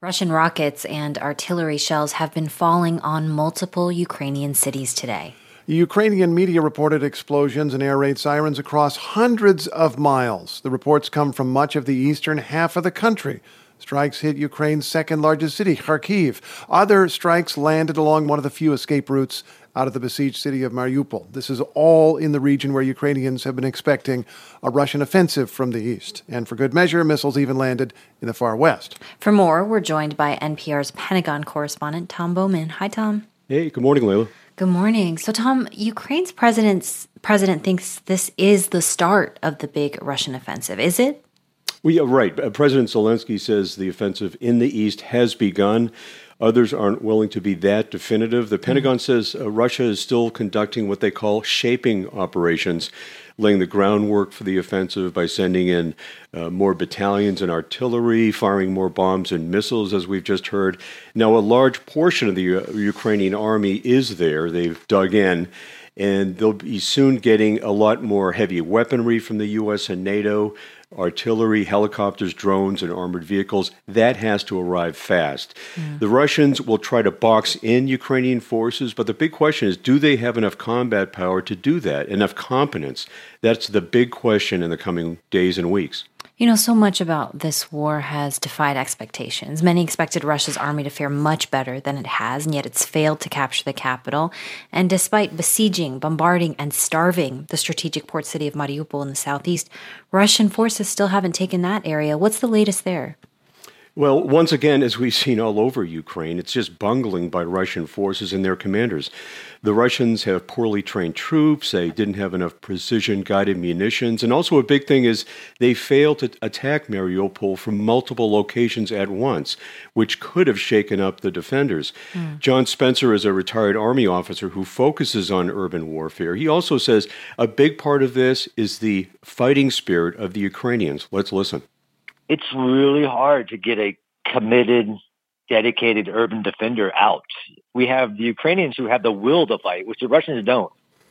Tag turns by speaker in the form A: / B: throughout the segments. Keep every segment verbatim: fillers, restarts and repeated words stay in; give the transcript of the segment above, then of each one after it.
A: Russian rockets and artillery shells have been falling on multiple Ukrainian cities today.
B: Ukrainian media reported explosions and air raid sirens across hundreds of miles. The reports come from much of the eastern half of the country. Strikes hit Ukraine's second-largest city, Kharkiv. Other strikes landed along one of the few escape routes out of the besieged city of Mariupol. This is all in the region where Ukrainians have been expecting a Russian offensive from the east. And for good measure, missiles even landed in the far west.
A: For more, we're joined by N P R's Pentagon correspondent, Tom Bowman. Hi, Tom.
C: Hey, good morning, Layla.
A: Good morning. So, Tom, Ukraine's president's president thinks this is the start of the big Russian offensive. Is it?
C: Well, yeah, right. Uh, President Zelensky says the offensive in the east has begun. Others aren't willing to be that definitive. The Pentagon says uh, Russia is still conducting what they call shaping operations, laying the groundwork for the offensive by sending in uh, more battalions and artillery, firing more bombs and missiles, as we've just heard. Now, a large portion of the uh, Ukrainian army is there. They've dug in, and they'll be soon getting a lot more heavy weaponry from the U S and NATO. Artillery, helicopters, drones, and armored vehicles. That has to arrive fast. Yeah. The Russians will try to box in Ukrainian forces, but the big question is, do they have enough combat power to do that, enough competence? That's the big question in the coming days and weeks.
A: You know, so much about this war has defied expectations. Many expected Russia's army to fare much better than it has, and yet it's failed to capture the capital. And despite besieging, bombarding, and starving the strategic port city of Mariupol in the southeast, Russian forces still haven't taken that area. What's the latest there?
C: Well, once again, as we've seen all over Ukraine, it's just bungling by Russian forces and their commanders. The Russians have poorly trained troops, they didn't have enough precision-guided munitions, and also a big thing is they failed to attack Mariupol from multiple locations at once, which could have shaken up the defenders. Mm. John Spencer is a retired Army officer who focuses on urban warfare. He also says a big part of this is the fighting spirit of the Ukrainians. Let's listen.
D: It's really hard to get a committed, dedicated urban defender out. We have the Ukrainians who have the will to fight, which the Russians don't.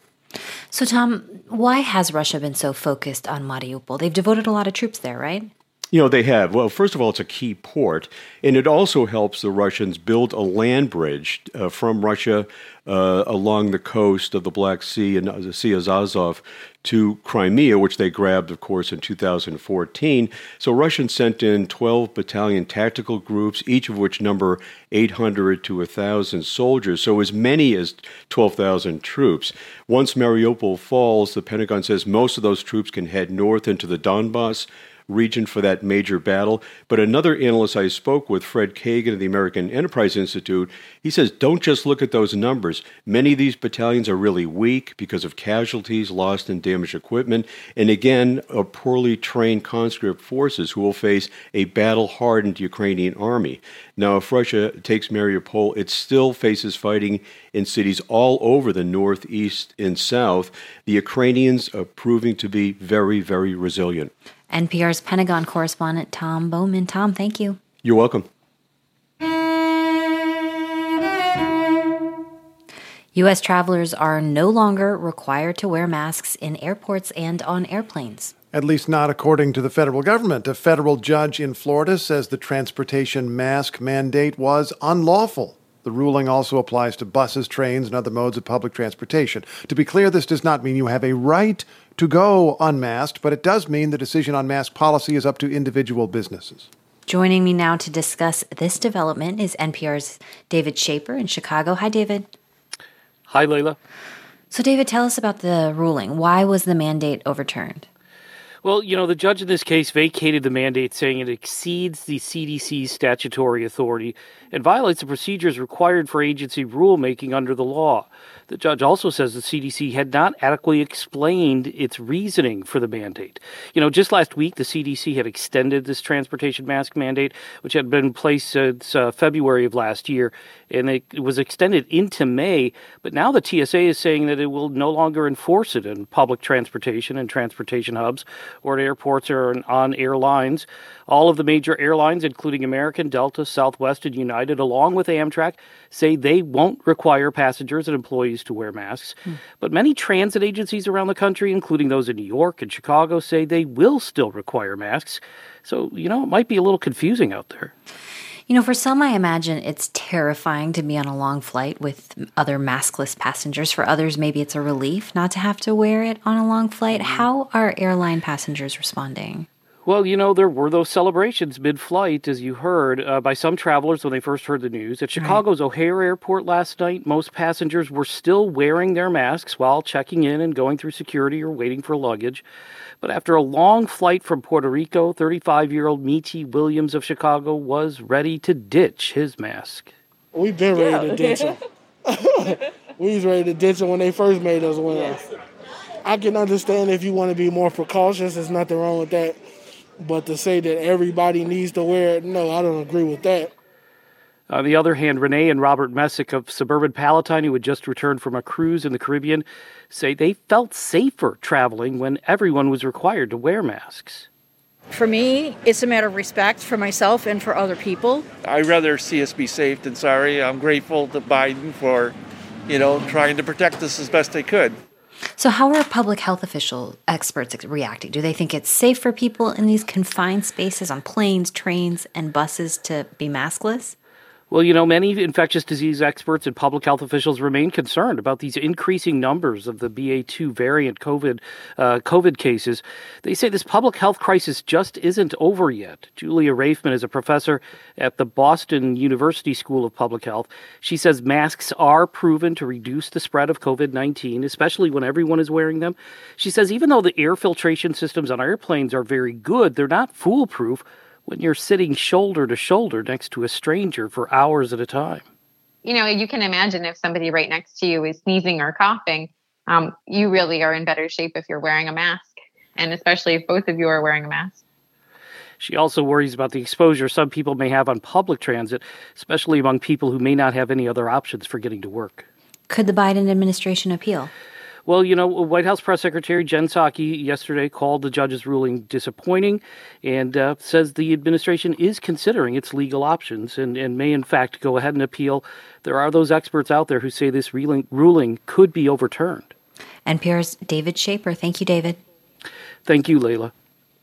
A: So, Tom, why has Russia been so focused on Mariupol? They've devoted a lot of troops there, right?
C: You know, they have. Well, first of all, it's a key port, and it also helps the Russians build a land bridge uh, from Russia uh, along the coast of the Black Sea and the Sea of Azov to Crimea, which they grabbed, of course, in two thousand fourteen. So Russians sent in twelve battalion tactical groups, each of which number eight hundred to one thousand soldiers, so as many as twelve thousand troops. Once Mariupol falls, the Pentagon says most of those troops can head north into the Donbass region for that major battle. But another analyst I spoke with, Fred Kagan of the American Enterprise Institute, he says, don't just look at those numbers. Many of these battalions are really weak because of casualties, lost and damaged equipment, and again, a poorly trained conscript forces who will face a battle-hardened Ukrainian army. Now, if Russia takes Mariupol, it still faces fighting in cities all over the northeast and south. The Ukrainians are proving to be very, very resilient.
A: N P R's Pentagon correspondent Tom Bowman. Tom, thank you.
C: You're welcome.
A: U S travelers are no longer required to wear masks in airports and on airplanes.
B: At least not according to the federal government. A federal judge in Florida says the transportation mask mandate was unlawful. The ruling also applies to buses, trains, and other modes of public transportation. To be clear, this does not mean you have a right to go unmasked, but it does mean the decision on mask policy is up to individual businesses.
A: Joining me now to discuss this development is N P R's David Shaper in Chicago. Hi, David.
E: Hi, Layla.
A: So, David, tell us about the ruling. Why was the mandate overturned?
E: Well, you know, the judge in this case vacated the mandate, saying it exceeds the C D C's statutory authority and violates the procedures required for agency rulemaking under the law. The judge also says the C D C had not adequately explained its reasoning for the mandate. You know, just last week, the C D C had extended this transportation mask mandate, which had been in place since uh, February of last year, and it was extended into May. But now the T S A is saying that it will no longer enforce it in public transportation and transportation hubs or at airports or on airlines. All of the major airlines, including American, Delta, Southwest, and United, along with Amtrak, say they won't require passengers and employees to wear masks. Hmm. But many transit agencies around the country, including those in New York and Chicago, say they will still require masks. So, you know, it might be a little confusing out there.
A: You know, for some, I imagine it's terrifying to be on a long flight with other maskless passengers. For others, maybe it's a relief not to have to wear it on a long flight. How are airline passengers responding?
E: Well, you know, there were those celebrations mid-flight, as you heard, uh, by some travelers when they first heard the news. At Chicago's right. O'Hare Airport last night, most passengers were still wearing their masks while checking in and going through security or waiting for luggage. But after a long flight from Puerto Rico, thirty-five-year-old Meety Williams of Chicago was ready to ditch his mask.
F: We've been ready to ditch him. We was ready to ditch him when they first made us wear them. I can understand if you want to be more precautious. There's nothing wrong with that. But to say that everybody needs to wear it, no, I don't agree with that.
E: On the other hand, Renee and Robert Messick of Suburban Palatine, who had just returned from a cruise in the Caribbean, say they felt safer traveling when everyone was required to wear masks.
G: For me, it's a matter of respect for myself and for other people.
H: I'd rather see us be safe than sorry. I'm grateful to Biden for, you know, trying to protect us as best they could.
A: So how are public health official experts reacting? Do they think it's safe for people in these confined spaces on planes, trains, and buses to be maskless?
E: Well, you know, many infectious disease experts and public health officials remain concerned about these increasing numbers of the B A two variant COVID uh, COVID cases. They say this public health crisis just isn't over yet. Julia Raifman is a professor at the Boston University School of Public Health. She says masks are proven to reduce the spread of COVID nineteen, especially when everyone is wearing them. She says even though the air filtration systems on airplanes are very good, they're not foolproof when you're sitting shoulder to shoulder next to a stranger for hours at a time.
I: You know, you can imagine if somebody right next to you is sneezing or coughing, um, you really are in better shape if you're wearing a mask, and especially if both of you are wearing a mask.
E: She also worries about the exposure some people may have on public transit, especially among people who may not have any other options for getting to work.
A: Could the Biden administration appeal?
E: Well, you know, White House Press Secretary Jen Psaki yesterday called the judge's ruling disappointing and uh, says the administration is considering its legal options and, and may, in fact, go ahead and appeal. There are those experts out there who say this ruling, ruling could be overturned.
A: N P R's David Shaper. Thank you, David.
E: Thank you, Layla.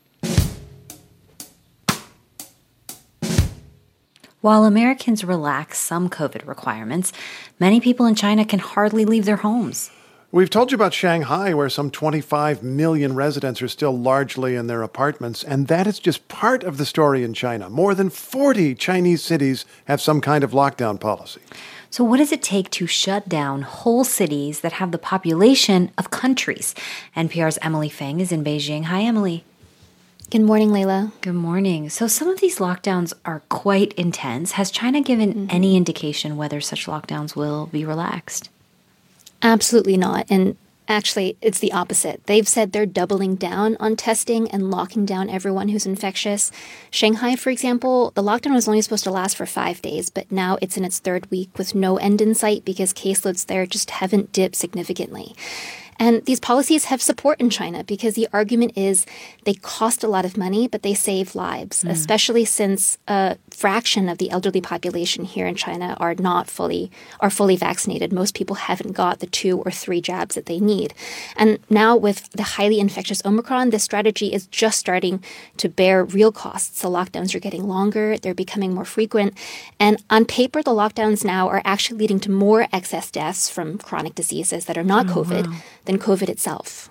A: While Americans relax some COVID requirements, many people in China can hardly leave their homes.
B: We've told you about Shanghai, where some twenty-five million residents are still largely in their apartments, and that is just part of the story in China. More than forty Chinese cities have some kind of lockdown policy.
A: So what does it take to shut down whole cities that have the population of countries? N P R's Emily Feng is in Beijing. Hi, Emily.
J: Good morning, Layla.
A: Good morning. So some of these lockdowns are quite intense. Has China given mm-hmm. any indication whether such lockdowns will be relaxed?
J: Absolutely not. And actually, it's the opposite. They've said they're doubling down on testing and locking down everyone who's infectious. Shanghai, for example, the lockdown was only supposed to last for five days, but now it's in its third week with no end in sight because caseloads there just haven't dipped significantly. And these policies have support in China because the argument is they cost a lot of money, but they save lives, mm. especially since a fraction of the elderly population here in China are not fully are fully vaccinated. Most people haven't got the two or three jabs that they need. And now with the highly infectious Omicron, this strategy is just starting to bear real costs. The lockdowns are getting longer, they're becoming more frequent. And on paper, the lockdowns now are actually leading to more excess deaths from chronic diseases that are not oh, COVID. Wow. than COVID itself.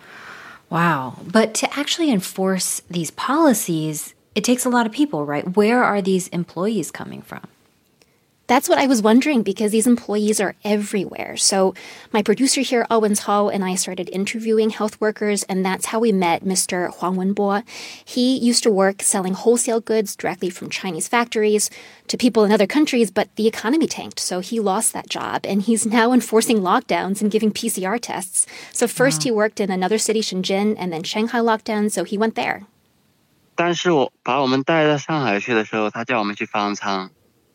A: Wow. But to actually enforce these policies, it takes a lot of people, right? Where are these employees coming from?
J: That's what I was wondering because these employees are everywhere. So my producer here, Owens Hall, and I started interviewing health workers, and that's how we met Mister Huang Wenbo. He used to work selling wholesale goods directly from Chinese factories to people in other countries, but the economy tanked, so he lost that job, and he's now enforcing lockdowns and giving P C R tests. So first wow. he worked in another city, Shenzhen, and then Shanghai lockdown, so he went there.
K: 但是我把我们带到上海去的时候，他叫我们去方舱。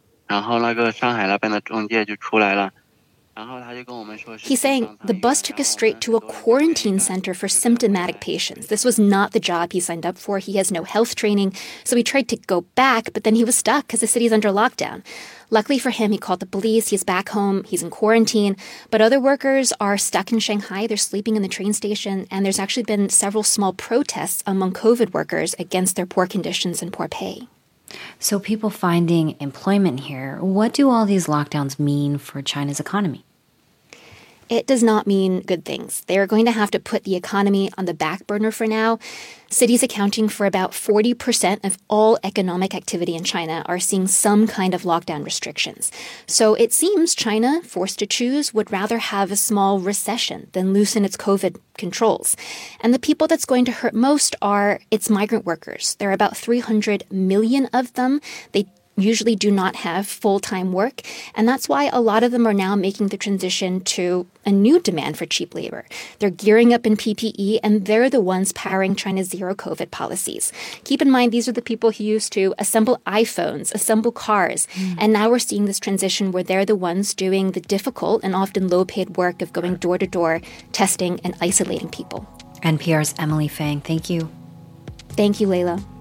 J: He's saying the bus took us straight to a quarantine center for symptomatic patients. This was not the job he signed up for. He has no health training. So he tried to go back, but then he was stuck because the city's under lockdown. Luckily for him, he called the police. He's back home. He's in quarantine. But other workers are stuck in Shanghai. They're sleeping in the train station. And there's actually been several small protests among COVID workers against their poor conditions and poor pay.
A: So people finding employment here, what do all these lockdowns mean for China's economy?
J: It does not mean good things. They're going to have to put the economy on the back burner for now. Cities accounting for about forty percent of all economic activity in China are seeing some kind of lockdown restrictions. So it seems China, forced to choose, would rather have a small recession than loosen its COVID controls. And the people that's going to hurt most are its migrant workers. There are about three hundred million of them. They usually do not have full-time work, and that's why a lot of them are now making the transition to a new demand for cheap labor. They're gearing up in P P E, and they're the ones powering China's zero-COVID policies. Keep in mind, these are the people who used to assemble iPhones, assemble cars, mm. and now we're seeing this transition where they're the ones doing the difficult and often low-paid work of going door-to-door, testing and isolating people.
A: N P R's Emily Fang, thank you.
J: Thank you, Layla.